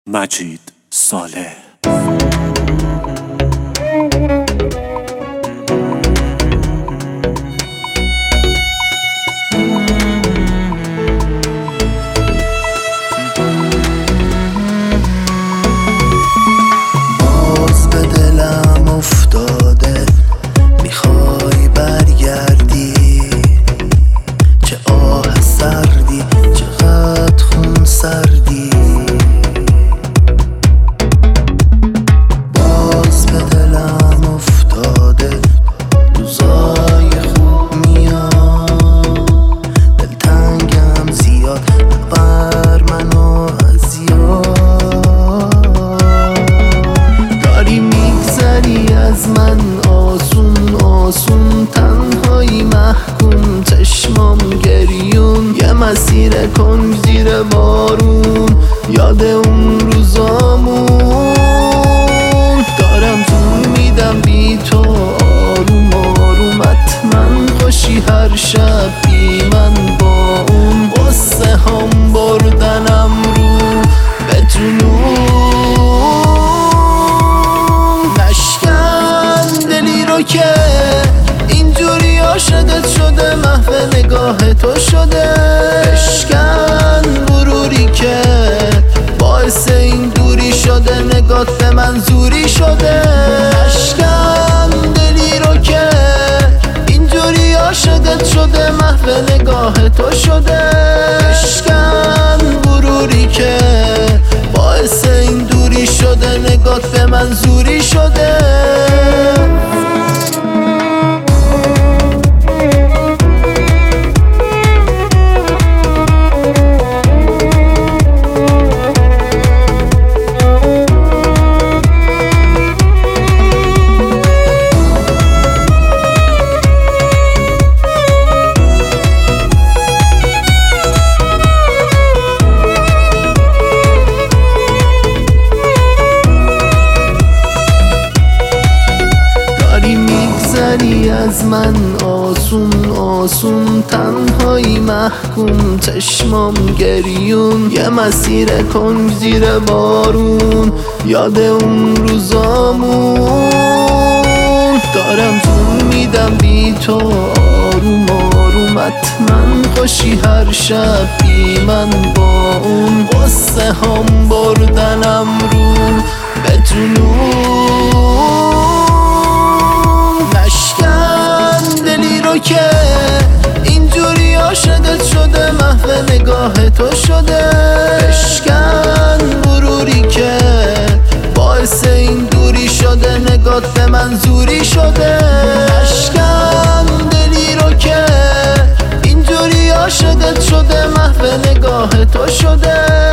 مجید صالح. باز به دلم افتاده میخوای برگردی، چه آه سردی چقدر خون سردی. باز به دلم افتاده روزای خوب میاد، دلتنگم زیاد بر منو اذیاد. داری میگذری از من آسون آسون، تنهایی محکوم چشمام گریون، یه مسیر کن زیر بارون، یاد اون روزامون. دارم زور میدم بی تو آروم آروم، حتما خوشی هر شب بی من با اون، قصه هم بردنم رو به جنون. نشکن دلی رو که اینجوری عاشقت شده، محو نگاه تو شده. بشکن غروری که باعث این دوری شده، نگات به من زوری شده. نشکن دلی رو که اینجوری عاشقت شده، محو نگاه تو شده. بشکن غروری که باعث این دوری شده، نگات به من زوری شده. از من آسون آسون، تنهایی محکوم چشمام گریون، یه مسیر کن زیر بارون، یاد اون روزامون. دارم زور میدم بی تو آروم آروم، حتما خوشی هر شب بی من با اون، قصه هم بردنم رو به جنون. نشکن دلی رو که اینجوری عاشقت شده، محو نگاه تو شده. بشکن غروری که باعث این دوری شده، نگات به من زوری شده. نشکن دلی رو که اینجوری عاشقت شده، محو نگاه تو شده.